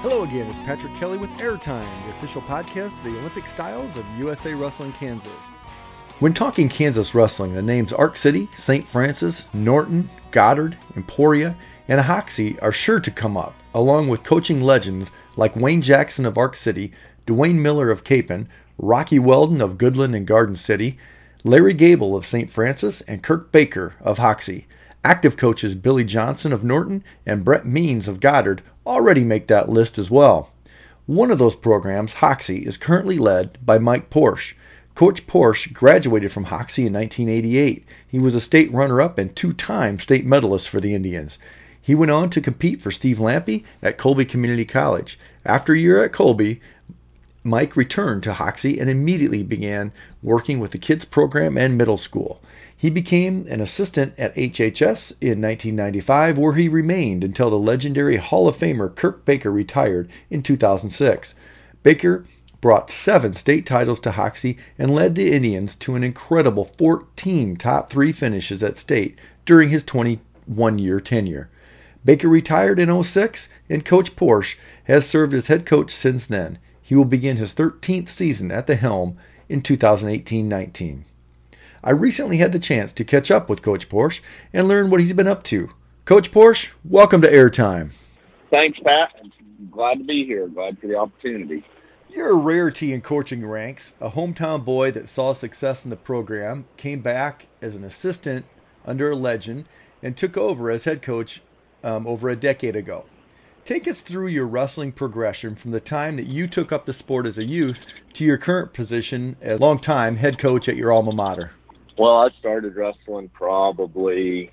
Hello again, it's Patrick Kelly with Airtime, the official podcast of the Olympic Styles of USA Wrestling Kansas. When talking Kansas wrestling, the names Ark City, St. Francis, Norton, Goddard, Emporia, and Hoxie are sure to come up, along with coaching legends like Wayne Jackson of Ark City, Dwayne Miller of Capon, Rocky Weldon of Goodland and Garden City, Larry Gable of St. Francis, and Kirk Baker of Hoxie. Active coaches Billy Johnson of Norton and Brett Means of Goddard already make that list as well. One of those programs, Hoxie, is currently led by Mike Porsche. Coach Porsche graduated from Hoxie in 1988. He was a state runner-up and two-time state medalist for the Indians. He went on to compete for Steve Lampe at Colby Community College. After a year at Colby, Mike returned to Hoxie and immediately began working with the kids program and middle school. He became an assistant at HHS in 1995, where he remained until the legendary Hall of Famer Kirk Baker retired in 2006. Baker brought 7 state titles to Hoxie and led the Indians to an incredible 14 top 3 finishes at state during his 21-year tenure. Baker retired in 2006, and Coach Porsche has served as head coach since then. He will begin his 13th season at the helm in 2018-19. I recently had the chance to catch up with Coach Porsche and learn what he's been up to. Coach Porsche, welcome to Airtime. Thanks, Pat. I'm glad to be here. Glad for the opportunity. You're a rarity in coaching ranks, a hometown boy that saw success in the program, came back as an assistant under a legend, and took over as head coach over a decade ago. Take us through your wrestling progression from the time that you took up the sport as a youth to your current position as longtime head coach at your alma mater. Well, I started wrestling probably,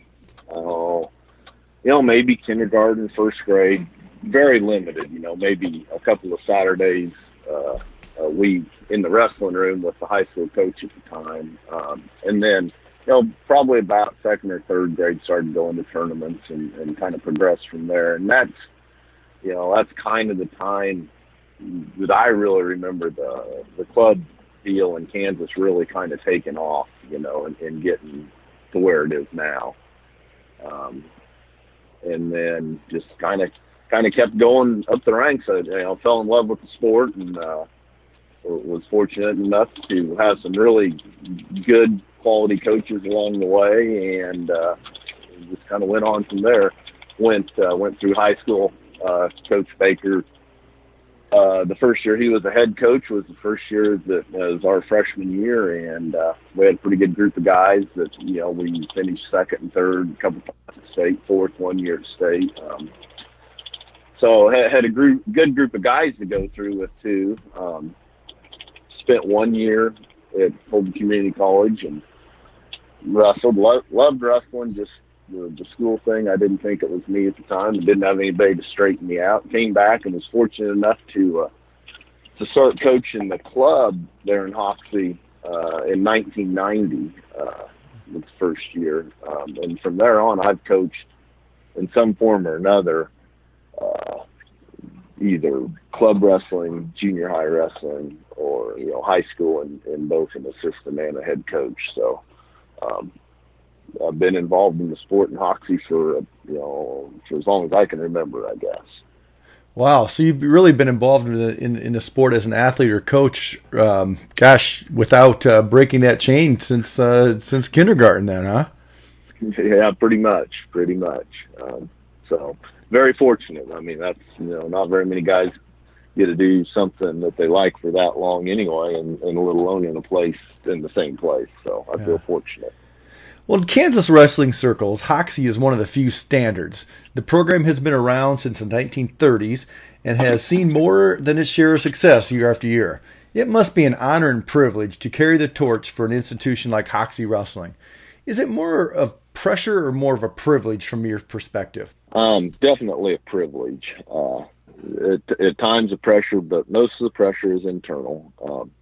maybe kindergarten, first grade, very limited, maybe a couple of Saturdays a week in the wrestling room with the high school coach at the time. And then, probably about second or third grade started going to tournaments and kind of progressed from there. And that's kind of the time that I really remember the club deal in Kansas really kind of taking off, and getting to where it is now. And then just kind of kept going up the ranks. I fell in love with the sport and was fortunate enough to have some really good quality coaches along the way, and just kind of went on from there. Went through high school. Coach Baker, the first year he was a head coach was the first year that was our freshman year, and we had a pretty good group of guys that, we finished second and third, a couple times at state, fourth one year at state. So had a good group of guys to go through with too. Spent 1 year at Colby Community College and wrestled, loved wrestling, just the school thing. I didn't think it was me at the time. I didn't have anybody to straighten me out. Came back and was fortunate enough to start coaching the club there in Hoxie in 1990, the first year. And from there on, I've coached in some form or another, either club wrestling, junior high wrestling, or high school, and both an assistant and a head coach. So I've been involved in the sport in Hoxie for as long as I can remember, I guess. Wow, so you've really been involved in the sport as an athlete or coach, without breaking that chain since kindergarten then, huh? Yeah, pretty much. So very fortunate. I mean, that's, not very many guys get to do something that they like for that long anyway, and let alone in the same place. So I feel fortunate. Well, in Kansas wrestling circles, Hoxie is one of the few standards. The program has been around since the 1930s and has seen more than its share of success year after year. It must be an honor and privilege to carry the torch for an institution like Hoxie Wrestling. Is it more of pressure or more of a privilege from your perspective? Definitely a privilege. At times of pressure, but most of the pressure is internal.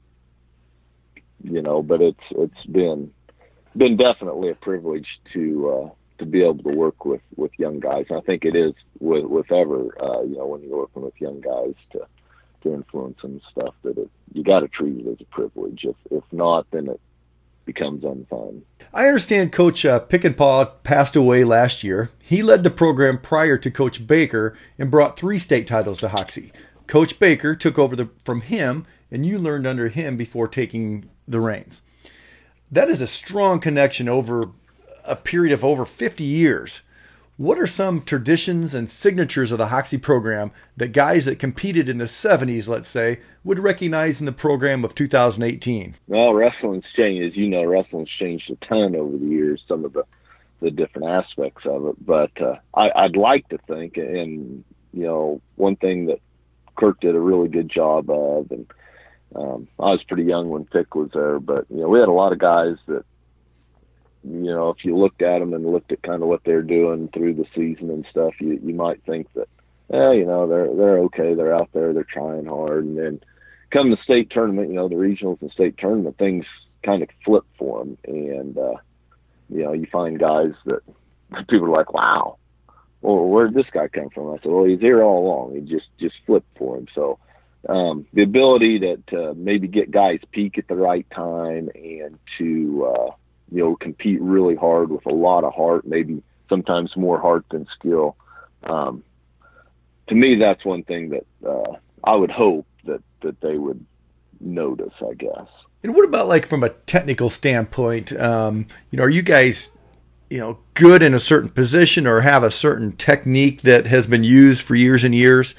But it's been definitely a privilege to be able to work with young guys. And I think it is with ever, when you're working with young guys to influence them and stuff, that you got to treat it as a privilege. If not, then it becomes unfun. I understand Coach Pickenpaw passed away last year. He led the program prior to Coach Baker and brought 3 state titles to Hoxie. Coach Baker took over from him, and you learned under him before taking the reins. That is a strong connection over a period of over 50 years. What are some traditions and signatures of the Hoxie program that guys that competed in the 70s, let's say, would recognize in the program of 2018? Well, wrestling's changed. As you know, wrestling's changed a ton over the years, some of the different aspects of it. But I'd like to think, and, one thing that Kirk did a really good job of, and I was pretty young when Pick was there, but, we had a lot of guys that, if you looked at them and looked at kind of what they're doing through the season and stuff, you might think that, they're okay. They're out there. They're trying hard. And then come the state tournament, the regionals and state tournament, things kind of flip for them. And, you find guys that people are like, wow, well, where did this guy come from? I said, well, he's here all along. He just flipped for him. So the ability to maybe get guys peak at the right time and to, compete really hard with a lot of heart, maybe sometimes more heart than skill. To me, that's one thing that I would hope that they would notice, I guess. And what about like from a technical standpoint? Are you guys, good in a certain position or have a certain technique that has been used for years and years?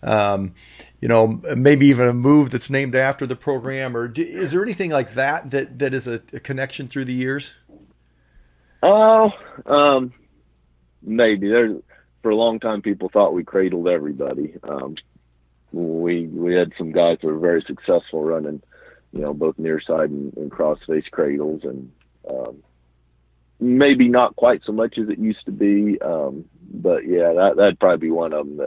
Maybe even a move that's named after the program, or is there anything like that is a connection through the years? Maybe. For a long time, people thought we cradled everybody. We had some guys that were very successful running, both near side and cross face cradles, and maybe not quite so much as it used to be. But yeah, that'd probably be one of them.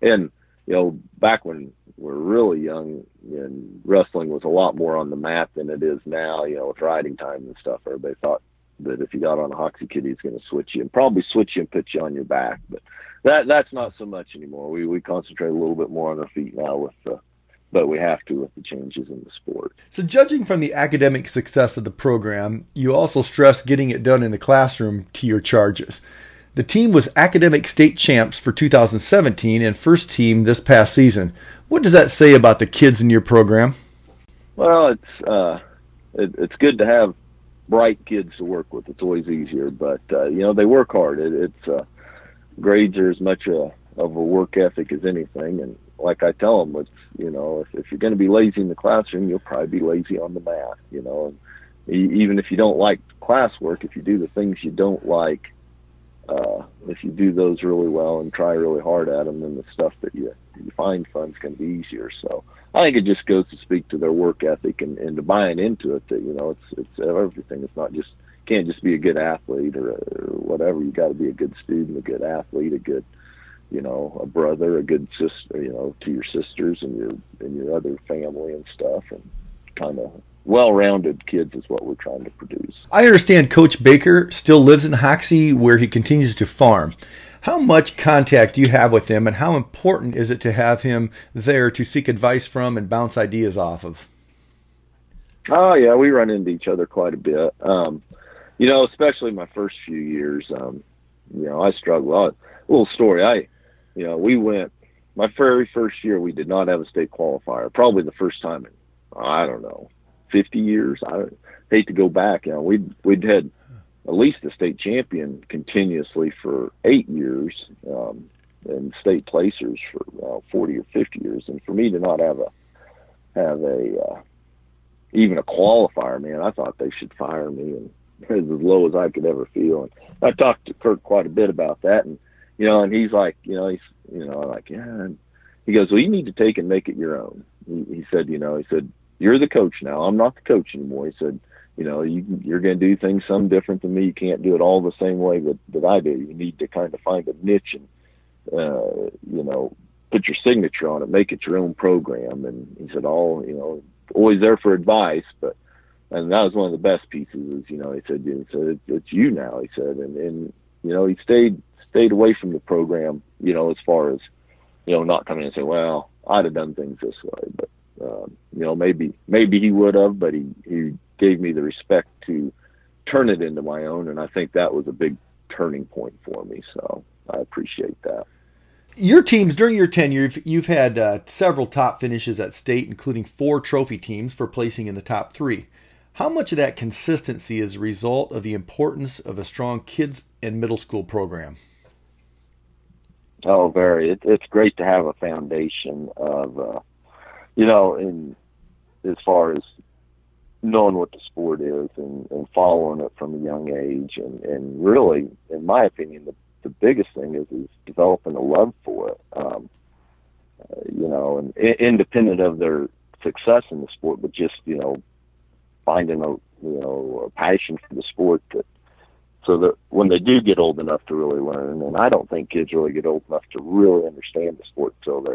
Back when we're really young and wrestling was a lot more on the mat than it is now, with riding time and stuff. Everybody thought that if you got on a Hoxie kid, he's going to switch you and probably switch you and put you on your back. But that's not so much anymore. We concentrate a little bit more on our feet now but we have to with the changes in the sport. So judging from the academic success of the program, you also stress getting it done in the classroom to your charges. The team was academic state champs for 2017 and first team this past season. What does that say about the kids in your program? Well, it's good to have bright kids to work with. It's always easier, but they work hard. It's grades are as much of a work ethic as anything, and like I tell them, if you're going to be lazy in the classroom, you'll probably be lazy on the mat. And even if you don't like classwork, if you do the things you don't like, if you do those really well and try really hard at them, then the stuff that you find fun is going to be easier. So I think it just goes to speak to their work ethic and to buying into it that, it's everything. It's not just, can't just be a good athlete or whatever. You got to be a good student, a good athlete, a good, a brother, a good sister, to your sisters and your other family and stuff, and kind of well-rounded kids is what we're trying to produce. I understand Coach Baker still lives in Hoxie where he continues to farm. How much contact do you have with him, and how important is it to have him there to seek advice from and bounce ideas off of? Oh, yeah, we run into each other quite a bit. Especially my first few years, I struggled. A little story. We went, my very first year, we did not have a state qualifier, probably the first time in, I don't know, 50 years. I hate to go back. We'd had at least a state champion continuously for 8 years, and state placers for 40 or 50 years. And for me to not have even a qualifier, man, I thought they should fire me, and it was as low as I could ever feel. And I talked to Kirk quite a bit about that, and and he's like, I'm like, yeah. And he goes, well, you need to take and make it your own. He said, you're the coach now. I'm not the coach anymore. He said, you're going to do things some different than me. You can't do it all the same way that I do. You need to kind of find a niche and, put your signature on it, make it your own program. And he said, always there for advice, and that was one of the best pieces is, he said, it's you now, he said, and he stayed away from the program, as far as, not coming in and saying, well, I'd have done things this way, but, maybe he would have, but he gave me the respect to turn it into my own. And I think that was a big turning point for me. So I appreciate that. Your teams, during your tenure, you've had several top finishes at state, including 4 trophy teams for placing in the top 3. How much of that consistency is a result of the importance of a strong kids and middle school program? Oh, very. It's great to have a foundation of, in as far as knowing what the sport is and following it from a young age. And really, in my opinion, the biggest thing is developing a love for it, and independent of their success in the sport, but just, finding a passion for the sport so that when they do get old enough to really learn, and I don't think kids really get old enough to really understand the sport until they're,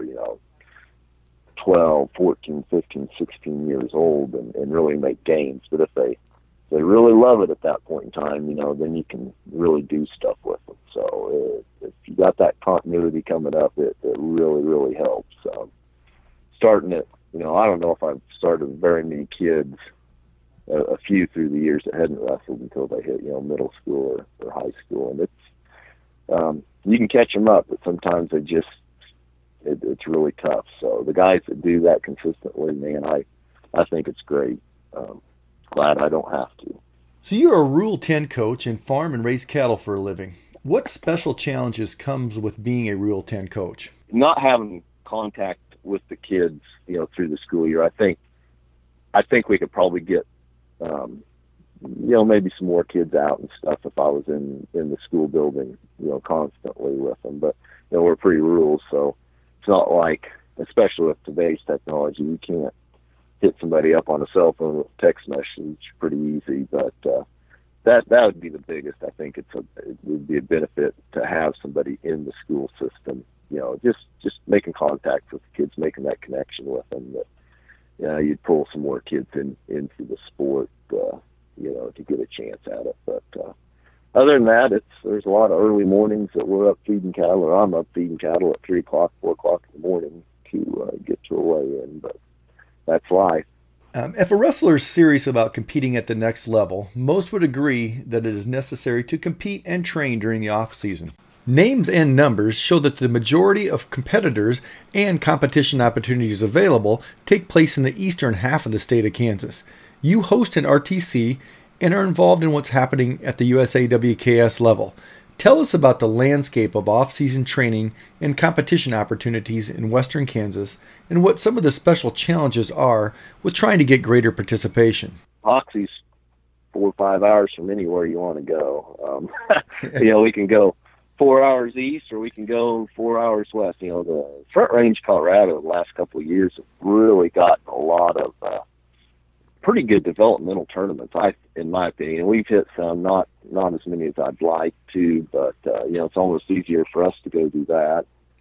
12, 14, 15, 16 years old and really make gains. But if they really love it at that point in time, then you can really do stuff with them. So if you got that continuity coming up, it really, really helps. Starting it, I don't know if I've started very many kids, a few through the years that hadn't wrestled until they hit, middle school or high school. And it's, you can catch them up, but sometimes it's really tough. So the guys that do that consistently, man, I think it's great. Glad I don't have to. So you're a Rule 10 coach and farm and raise cattle for a living. What special challenges comes with being a Rule 10 coach? Not having contact with the kids, through the school year. I think we could probably get, maybe some more kids out and stuff if I was in the school building, constantly with them. But, we're pretty rural, so it's not like, especially with today's technology, you can't hit somebody up on a cell phone with a text message pretty easy. But that would be the biggest. I think it would be a benefit to have somebody in the school system, just making contact with the kids, making that connection with them, that you'd pull some more kids into the sport, to get a chance at it. But other than that, there's a lot of early mornings that we're up feeding cattle, or I'm up feeding cattle at 3 o'clock, 4 o'clock in the morning to get to a weigh-in. But that's life. If a wrestler is serious about competing at the next level, most would agree that it is necessary to compete and train during the off-season. Names and numbers show that the majority of competitors and competition opportunities available take place in the eastern half of the state of Kansas. You host an RTC and are involved in what's happening at the USAWKS level. Tell us about the landscape of off-season training and competition opportunities in western Kansas and what some of the special challenges are with trying to get greater participation. Hoxie's 4 or 5 hours from anywhere you want to go. We can go 4 hours east or we can go 4 hours west. The Front Range, Colorado, the last couple of years have really gotten a lot of pretty good developmental tournaments, in my opinion. We've hit some, not as many as I'd like to, but it's almost easier for us to go do that.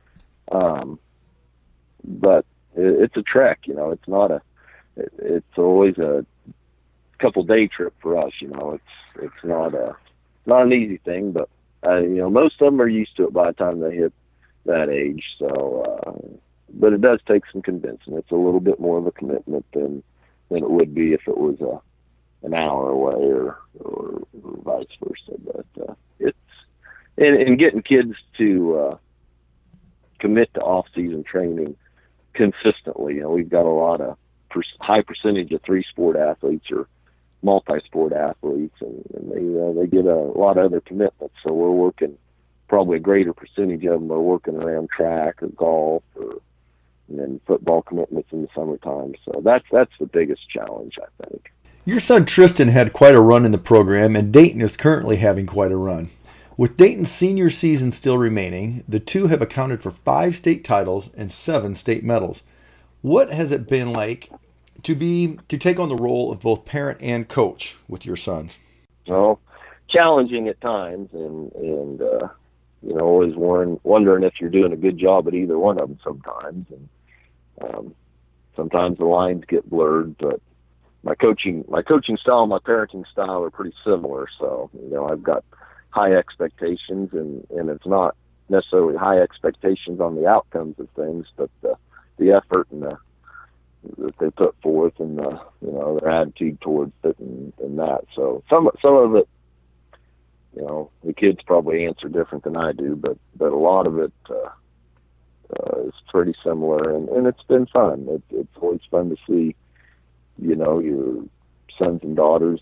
But it's a trek, it's not it's always a couple day trip for us, it's not an easy thing, but most of them are used to it by the time they hit that age. So, but it does take some convincing. It's a little bit more of a commitment than it would be if it was an hour away or vice versa. But it's and getting kids to commit to off-season training consistently. We've got a lot of high percentage of 3-sport athletes or multi-sport athletes, and they get a lot of other commitments. So we're working, probably a greater percentage of them are working around track or golf and then football commitments in the summertime. So that's the biggest challenge, I think. Your son Tristan had quite a run in the program, and Dayton is currently having quite a run. With Dayton's senior season still remaining, the two have accounted for 5 state titles and 7 state medals. What has it been like to take on the role of both parent and coach with your sons? Well, challenging at times, and always wondering if you're doing a good job at either one of them sometimes. And sometimes the lines get blurred, but my coaching style and my parenting style are pretty similar. So, I've got high expectations, and it's not necessarily high expectations on the outcomes of things, but the effort and that they put forth, and their attitude towards it, and that. So some of it, the kids probably answer different than I do, but a lot of it is pretty similar, and it's been fun. It's always fun to see, your sons and daughters,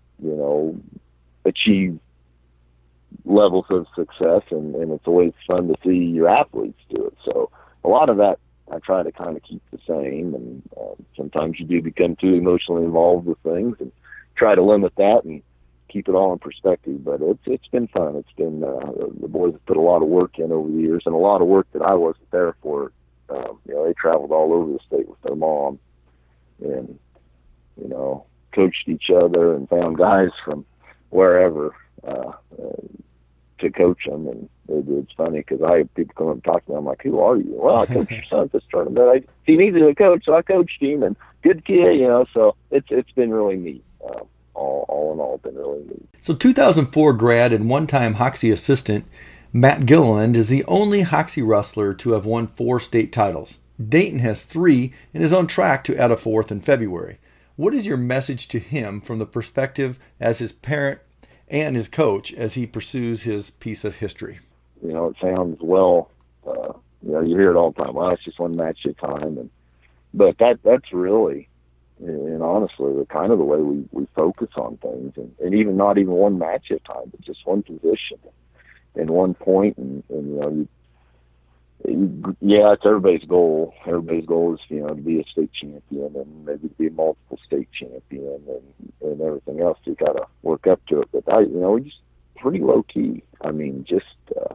achieve levels of success, and it's always fun to see your athletes do it. So a lot of that I try to kind of keep the same, and sometimes you do become too emotionally involved with things, and try to limit that and keep it all in perspective. But it's been fun. It's been the boys have put a lot of work in over the years, and a lot of work that I wasn't there for. They traveled all over the state with their mom, and coached each other and found guys from wherever to coach them. And it's funny because I have people come up and talk to me. I'm like, "Who are you?" "Well, I coached your son at this tournament. He needed a coach, so I coached him, and good kid, So it's been really neat. All in all, been really neat. So 2004 grad and one-time Hoxie assistant Matt Gilliland is the only Hoxie wrestler to have won 4 state titles. Dayton has 3 and is on track to add a 4th in February. What is your message to him from the perspective as his parent and his coach as he pursues his piece of history? It sounds well. You hear it all the time. Well, it's just one match at a time, but that's really, and honestly, the kind of the way we focus on things, and even not even one match at a time, but just one position and one point, and it's everybody's goal. Everybody's goal is to be a state champion, and maybe to be a multiple state champion, and everything else. You got to work up to it. But we just pretty low key. I mean, just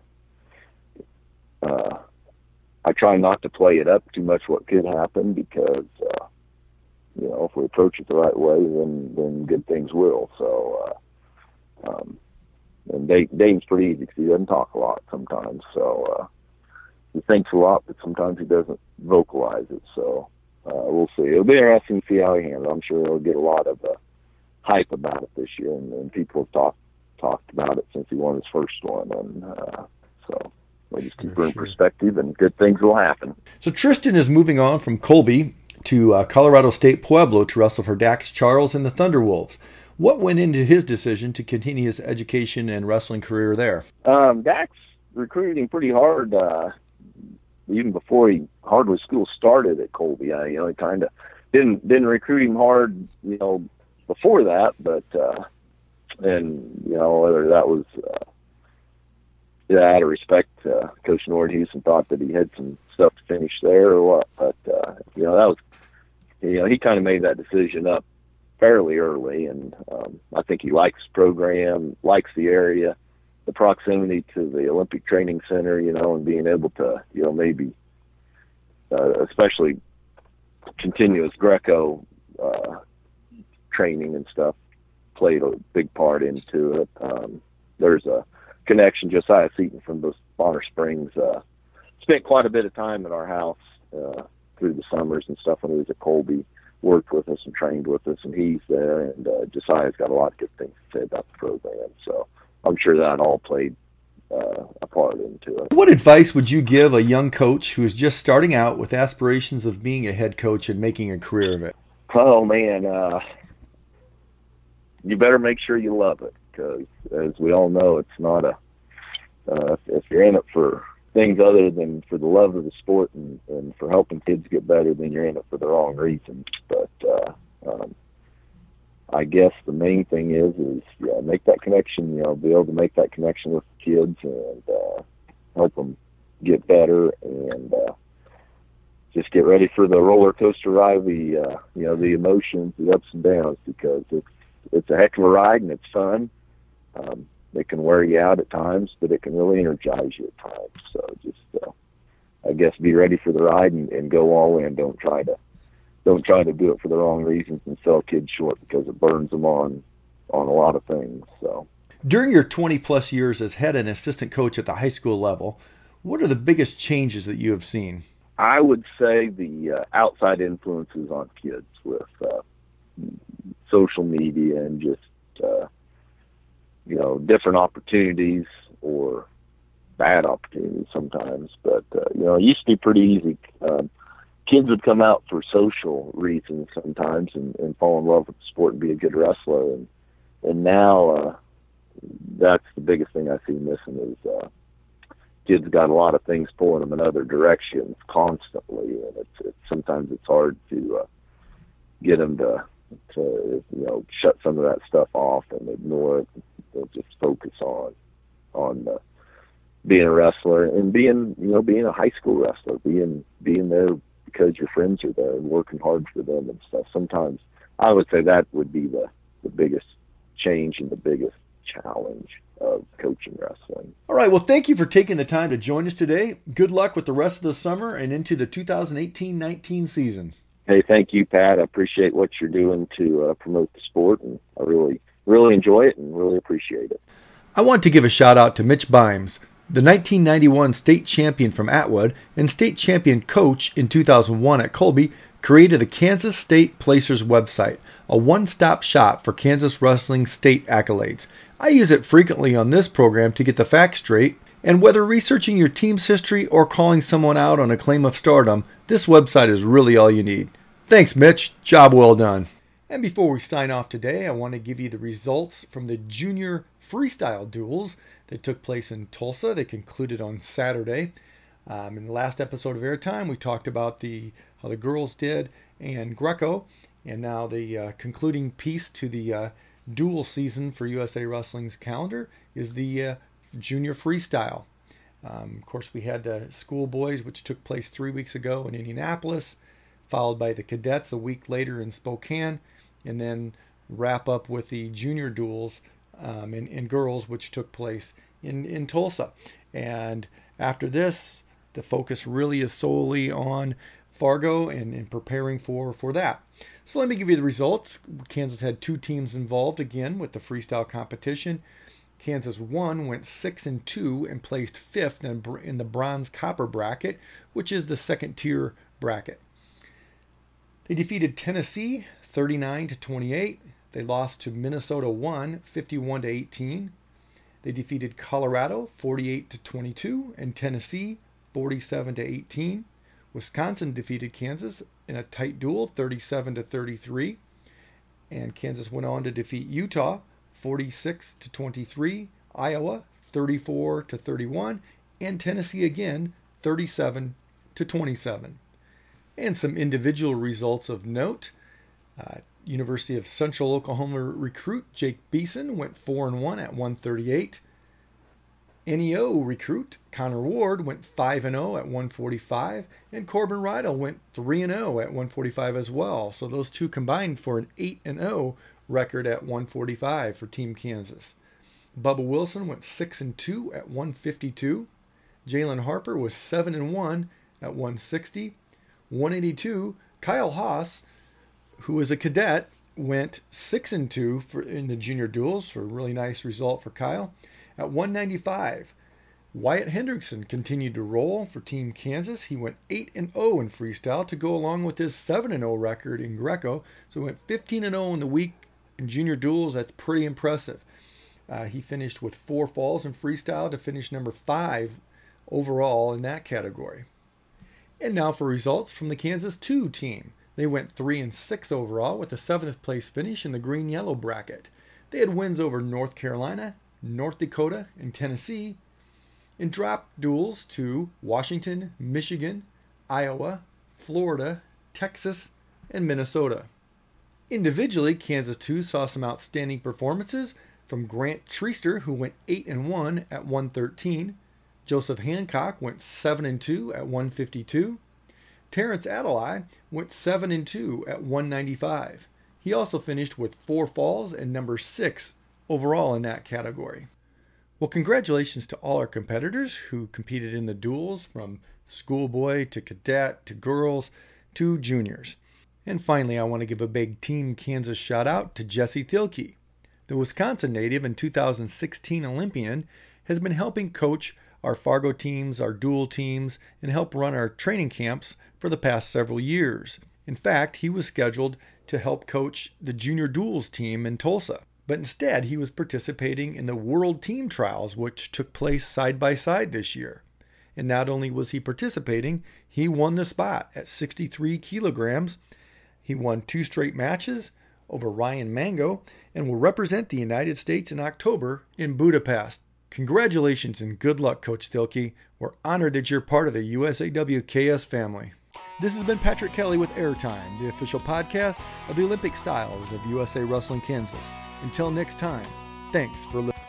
I try not to play it up too much what could happen, because if we approach it the right way, then good things will. So and Dane's pretty easy because he doesn't talk a lot sometimes. So he thinks a lot, but sometimes he doesn't vocalize it. So we'll see. It'll be interesting to see how he handles it. I'm sure he'll get a lot of hype about it this year, and people have talked about it since he won his first one. And so we'll just keep it in perspective, and good things will happen. So Tristan is moving on from Colby to Colorado State Pueblo to wrestle for Dax Charles and the Thunderwolves. What went into his decision to continue his education and wrestling career there? Dax recruited him pretty hard, even before hardly school started at Colby. He kind of didn't recruit him hard, before that, but whether that was out of respect, Coach Nordhusen thought that he had some stuff to finish there or what, but that was, he kind of made that decision up fairly early, and I think he likes the program, likes the area, the proximity to the Olympic Training Center, and being able to, maybe, especially continuous Greco training and stuff, played a big part into it. There's a connection. Josiah Seaton from Bonner Springs spent quite a bit of time at our house through the summers and stuff when he was at Colby, worked with us and trained with us, and he's there, and Josiah's got a lot of good things to say about the program. So I'm sure that all played a part into it. What advice would you give a young coach who is just starting out with aspirations of being a head coach and making a career of it? Oh, man, you better make sure you love it, because as we all know, it's not if you're in it for things other than for the love of the sport and for helping kids get better, then you're in it for the wrong reasons. But I guess the main thing is make that connection, be able to make that connection with the kids and help them get better, and just get ready for the roller coaster ride, the emotions, the ups and downs, because it's a heck of a ride and it's fun. It can wear you out at times, but it can really energize you at times. So just, I guess, be ready for the ride and go all in. Don't try to do it for the wrong reasons and sell kids short, because it burns them on a lot of things. So during your 20-plus years as head and assistant coach at the high school level, what are the biggest changes that you have seen? I would say the outside influences on kids with social media and just different opportunities, or bad opportunities sometimes. But it used to be pretty easy. kids would come out for social reasons sometimes and fall in love with the sport and be a good wrestler. And now that's the biggest thing I see missing is kids got a lot of things pulling them in other directions constantly, and it's sometimes it's hard to get them to shut some of that stuff off and ignore it. They'll just focus on being a wrestler and being a high school wrestler, being there because your friends are there and working hard for them and stuff. Sometimes I would say that would be the biggest change and the biggest challenge of coaching wrestling. All right. Well, thank you for taking the time to join us today. Good luck with the rest of the summer and into the 2018-19 season. Hey, thank you, Pat. I appreciate what you're doing to promote the sport, and I really, really enjoy it and really appreciate it. I want to give a shout out to Mitch Bimes, the 1991 state champion from Atwood and state champion coach in 2001 at Colby, created the Kansas State Placers website, a one-stop shop for Kansas wrestling state accolades. I use it frequently on this program to get the facts straight, and whether researching your team's history or calling someone out on a claim of stardom, this website is really all you need. Thanks, Mitch. Job well done. And before we sign off today, I want to give you the results from the junior freestyle duels that took place in Tulsa. They concluded on Saturday. In the last episode of Airtime, we talked about how the girls did and Greco, and now the concluding piece to the dual season for USA Wrestling's calendar is the junior freestyle. Of course, we had the schoolboys, which took place 3 weeks ago in Indianapolis, followed by the cadets a week later in Spokane, and then wrap up with the junior duels in girls, which took place in Tulsa. And after this, the focus really is solely on Fargo and preparing for that. So let me give you the results. Kansas had 2 teams involved again with the freestyle competition. Kansas 1 went 6-2 and placed 5th in the bronze copper bracket, which is the second tier bracket. They defeated Tennessee 39-28. They lost to Minnesota 1 51-18. They defeated Colorado 48-22 and Tennessee 47-18. Wisconsin defeated Kansas in a tight duel 37-33. And Kansas went on to defeat Utah 46-23, Iowa 34-31, and Tennessee again 37-27. And some individual results of note. University of Central Oklahoma recruit Jake Beeson went 4-1 at 138. NEO recruit Connor Ward went 5-0 at 145, and Corbin Rydell went 3-0 at 145 as well. So those two combined for an 8-0 record at 145 for Team Kansas. Bubba Wilson went 6-2 at 152. Jalen Harper was 7-1 at 160. 182, Kyle Haas, who was a cadet, went 6-2 in the junior duels for a really nice result for Kyle. At 195, Wyatt Hendrickson continued to roll for Team Kansas. He went 8-0 in freestyle to go along with his 7-0 record in Greco. So he went 15-0 in the week in junior duels. That's pretty impressive. He finished with 4 falls in freestyle to finish number 5 overall in that category. And now for results from the Kansas 2 team. They went 3-6 overall with a 7th place finish in the green-yellow bracket. They had wins over North Carolina, North Dakota, and Tennessee, and dropped duels to Washington, Michigan, Iowa, Florida, Texas, and Minnesota. Individually, Kansas 2 saw some outstanding performances from Grant Treaster, who went 8-1 at 113. Joseph Hancock went 7-2 at 152. Terrence Adelaide went 7-2 at 195. He also finished with 4 falls and number 6 overall in that category. Well, congratulations to all our competitors who competed in the duels, from schoolboy to cadet to girls to juniors. And finally, I want to give a big Team Kansas shout out to Jesse Thielke. The Wisconsin native and 2016 Olympian has been helping coach our Fargo teams, our dual teams, and help run our training camps for the past several years. In fact, he was scheduled to help coach the junior duels team in Tulsa, but instead he was participating in the World Team Trials, which took place side by side this year. And not only was he participating, he won the spot at 63 kilograms. He won 2 straight matches over Ryan Mango and will represent the United States in October in Budapest. Congratulations and good luck, Coach Thielke. We're honored that you're part of the USAWKS family. This has been Patrick Kelly with Airtime, the official podcast of the Olympic Styles of USA Wrestling Kansas. Until next time, thanks for listening.